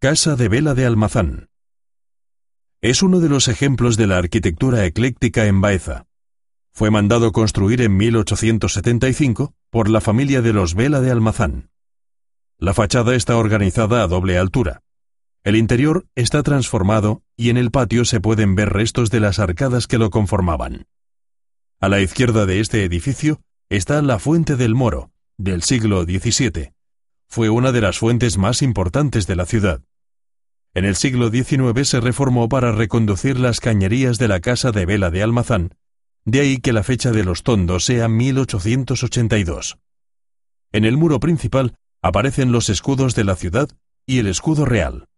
Casa de Vela de Almazán. Es uno de los ejemplos de la arquitectura ecléctica en Baeza. Fue mandado construir en 1875 por la familia de los Vela de Almazán. La fachada está organizada a doble altura. El interior está transformado y en el patio se pueden ver restos de las arcadas que lo conformaban. A la izquierda de este edificio está la Fuente del Moro, del siglo XVII. Fue una de las fuentes más importantes de la ciudad. En el siglo XIX se reformó para reconducir las cañerías de la Casa de Vela de Almazán, de ahí que la fecha de los tondos sea 1882. En el muro principal aparecen los escudos de la ciudad y el escudo real.